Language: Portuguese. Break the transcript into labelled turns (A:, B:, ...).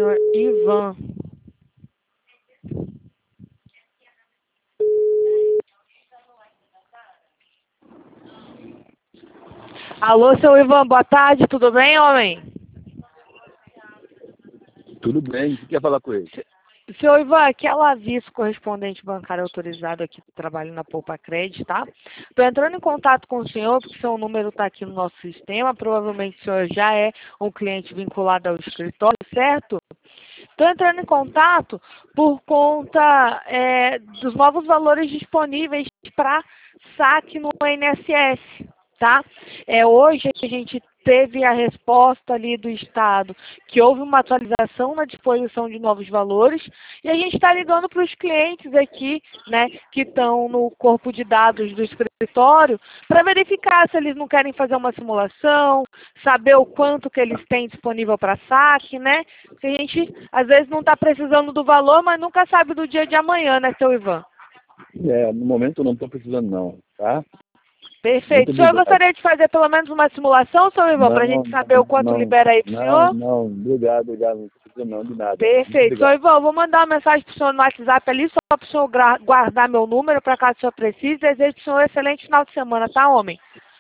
A: senhor Ivan. Alô, seu Ivan, boa tarde, tudo bem, homem?
B: Tudo bem, você quer falar com ele?
A: Seu Ivan, aqui é a vice-correspondente bancário autorizado aqui do trabalho na Poupa Cred, tá? Estou entrando em contato com o senhor, porque seu número está aqui no nosso sistema, provavelmente o senhor já é um cliente vinculado ao escritório, certo? Estou entrando em contato por conta dos novos valores disponíveis para saque no INSS, tá? Hoje a gente teve a resposta ali do Estado que houve uma atualização na disposição de novos valores e a gente está ligando para os clientes aqui, né, que estão no corpo de dados do escritório para verificar se eles não querem fazer uma simulação, saber o quanto que eles têm disponível para saque, né? Porque a gente às vezes não está precisando do valor, mas nunca sabe do dia de amanhã, né, seu Ivan?
B: No momento eu não estou precisando não, tá?
A: Perfeito.
B: Muito
A: O senhor
B: obrigado.
A: gostaria de fazer pelo menos uma simulação, seu Ivan, para a gente saber o quanto libera aí para o senhor?
B: Não, obrigado, não precisa não de nada.
A: Perfeito. Senhor Ivan, eu vou mandar uma mensagem para o senhor no WhatsApp ali, só para o senhor guardar meu número, para caso o senhor precise. Desejo para o senhor um excelente final de semana, tá, homem?